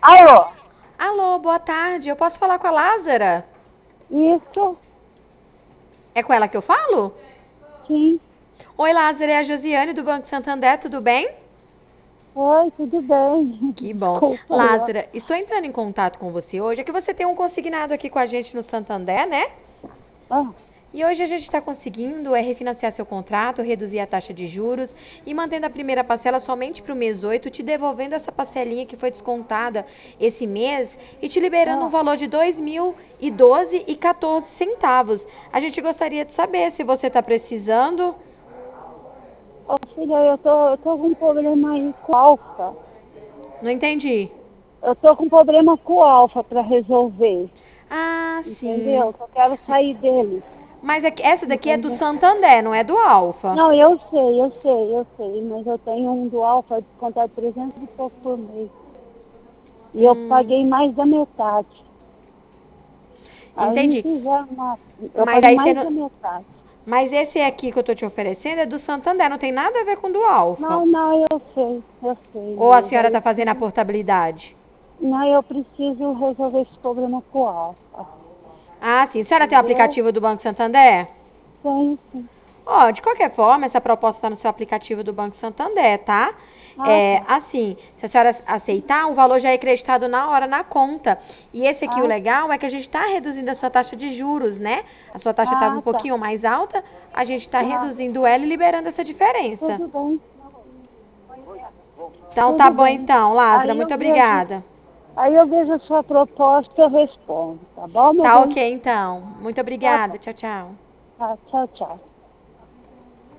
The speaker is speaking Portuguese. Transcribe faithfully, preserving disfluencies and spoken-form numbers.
Alô? Alô, boa tarde. Eu posso falar com a Lázara? Isso? É com ela que eu falo? Sim. Oi, Lázara, é a Josiane do Banco Santander, tudo bem? Oi, tudo bem? Que bom. Desculpa aí, ó. Lázara, estou entrando em contato com você hoje. É que você tem um consignado aqui com a gente no Santander, né? Ah, E hoje a gente está conseguindo é, refinanciar seu contrato, reduzir a taxa de juros e mantendo a primeira parcela somente para o mês oito, te devolvendo essa parcelinha que foi descontada esse mês e te liberando um ah. valor de dois mil e doze e quatorze centavos. A gente gostaria de saber se você está precisando. Ô, filha, eu tô, eu tô com um problema aí com o Alfa. Não entendi. Eu tô com um problema com o Alfa pra resolver. Ah, sim. Entendeu? Eu quero sair dele. Mas é que essa daqui é do Entendeu? Santander, não é do Alfa. Não, eu sei, eu sei, eu sei. Mas eu tenho um do Alfa descontado trezentos e pouco por mês. E eu Hum, paguei mais da metade. Aí me entendi. fizeram uma... Eu Mas paguei aí você mais não. da metade. Mas esse aqui que eu tô te oferecendo é do Santander, não tem nada a ver com o do Alfa. Não, não, eu sei, eu sei, Ou a mas senhora aí tá eu fazendo a preciso, portabilidade? não, eu preciso resolver esse problema com o Alfa, Ah, sim. A senhora tem o entendeu? aplicativo do Banco Santander? Tem sim. Ó, de qualquer forma, essa proposta está no seu aplicativo do Banco Santander, tá? Ah, É, tá. assim, se a senhora aceitar, o valor já é acreditado na hora na conta. E esse aqui, o Ah, legal é que a gente está reduzindo a sua taxa de juros, né? A sua taxa estava um ah, tá. pouquinho mais alta, a gente está Ah, reduzindo ela e liberando essa diferença. tudo bem, Então tá tudo bom bem. então, Lázara, Aí eu muito vejo, obrigada. aí eu vejo a sua proposta e eu respondo, tá bom, meu Tá bem? ok então. Muito Tá obrigada. bom. Tchau, tchau. Tá, tchau, tchau.